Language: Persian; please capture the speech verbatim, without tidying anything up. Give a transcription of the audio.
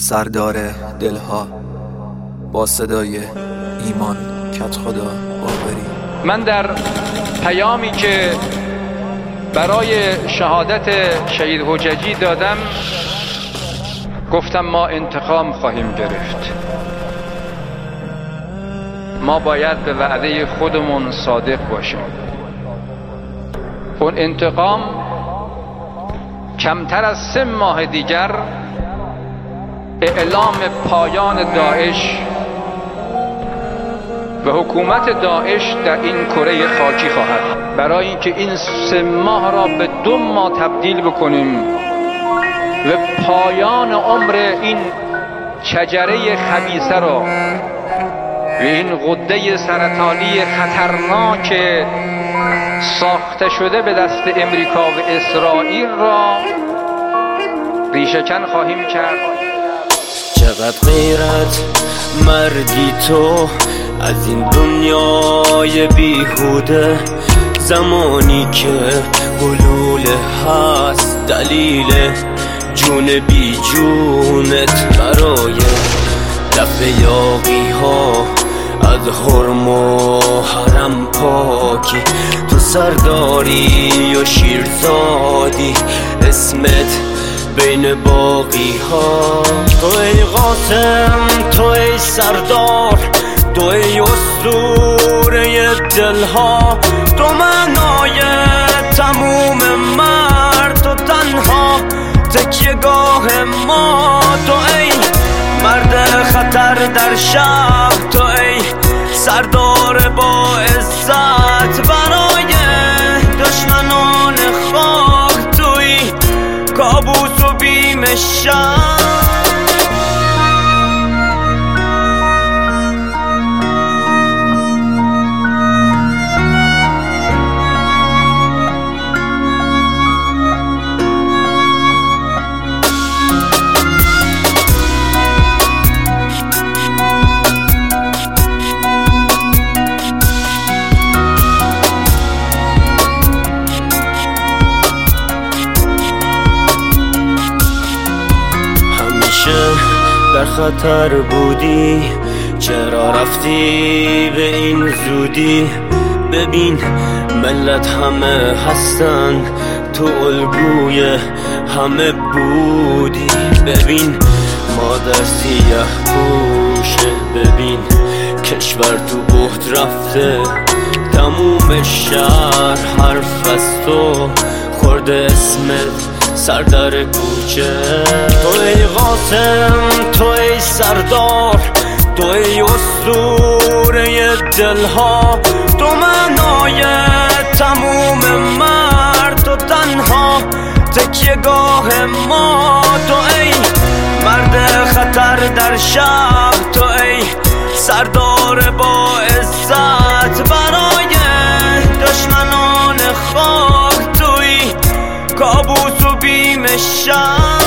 سردار دلها با صدای ایمان کدخدا باقری. من در پیامی که برای شهادت شهید حججی دادم گفتم ما انتقام خواهیم گرفت. ما باید به وعده خودمون صادق باشیم. اون انتقام کمتر از سه ماه دیگر اعلام پایان داعش و حکومت داعش در این کره خاکی خواهد. برای اینکه این سه ماه را به دو ماه تبدیل بکنیم و پایان عمر این شجره خبیثه را و این غده سرطانی خطرناک ساخته شده به دست امریکا و اسرائیل را ریشه‌کن خواهیم کرد. چقدر غیرت مردی تو از این دنیای بیهوده، زمانی که حلول هست دلیل جون بی جونت برای لفه یاقی ها از حرم و حرم پاکی. تو سرداری و شیرزادی اسمت بین باقی ها. تو ای قاسم، تو ای سردار، تو ای اسطوره دلها، تو معنای تموم مرد، تو تنها تکیه‌گاه ما. تو ای مرد خطر در شب، تو ای سردار با عزت برای دشمنان خاک. توی کابوس و بیم شب. در خطر بودی، چرا رفتی به این زودی؟ ببین ملت همه هستن، تو الگوی همه بودی. ببین مادر سیاه پوشه، ببین کشور تو بحت رفته، تموم شهر حرف از تو خورده، اسمت سر در کوچه. تو ای قاسم، تو ای سردار، تو ای اسطوره دلها، تو معنای تموم مرد، تو تنها تکیه‌گاه ما. تو ای مرد خطر در شب، تو ای سردار با عزت برای دشمنان خاک. توی کابوس و بیم شب.